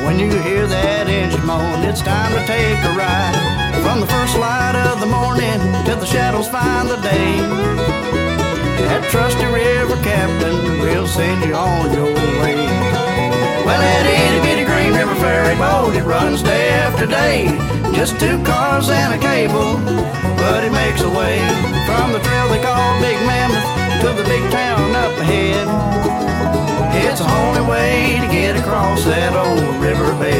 When you hear that engine moan, it's time to take a ride. From the first light of the morning till the shadows find the day. That trusty river captain will send you on your way. Well, that itty-bitty Green River ferry boat, it runs day after day. Just 2 cars and a cable, but it makes a way. From the trail they call Big Mammoth to the big town up ahead. It's the only way to get across that old riverbed.